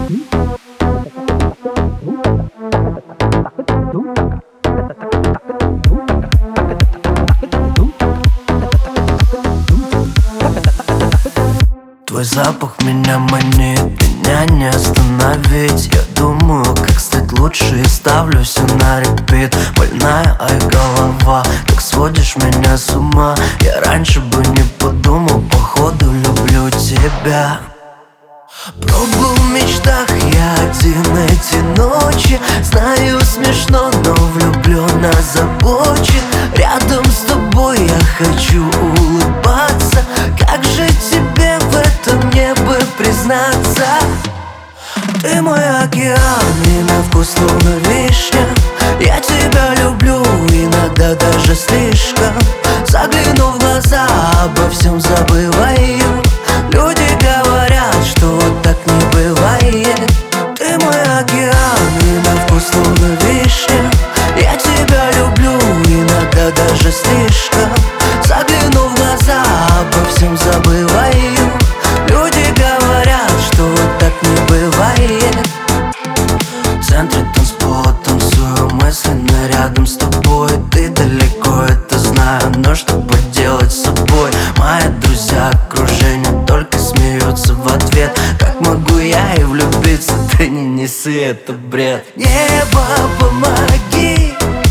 Твой запах меня манит, меня не остановить. Я думаю, как стать лучше, и ставлю все на репит. Больная, ай, голова, как сводишь меня с ума. Я раньше бы не подумал, походу люблю тебя. Пробыл в мечтах я один эти ночи. Знаю, смешно, но влюблен озабочен. Рядом с тобой я хочу улыбаться. Как же тебе в этом мне бы признаться? Ты мой океан, и на вкус словно вишня. Я тебя люблю, иногда даже слишком. Загляну в глаза, обо всем забываю. Люди говорят, что так не бывает. Ты мой океан, и на вкус словно вишня. Я тебя люблю, иногда даже слишком. Загляну в глаза, обо всем забываю. Люди говорят, что так не бывает. В центре танцпола танцую, мысленно рядом с тобой. Ты далеко, это знаю, но что поделать с собой? Мои друзья, окружение только смеются в ответ. Как могу я и влюбиться? Ты не неси, это бред. Небо, помоги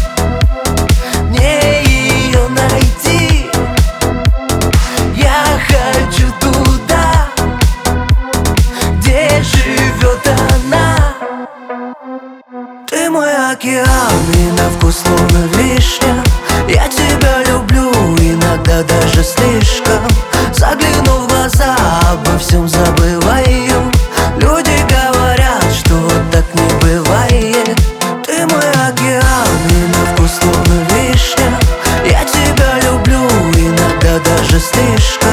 мне ее найти. Я хочу туда, где живет она. Ты мой океан, и на вкус словно вишня. Я тебя люблю, иногда даже слишком. Загляну в глаза, обо всем забываю. Люди говорят, что так не бывает. Ты мой океан, и на вкус словно вишня. Я тебя люблю, иногда даже слишком.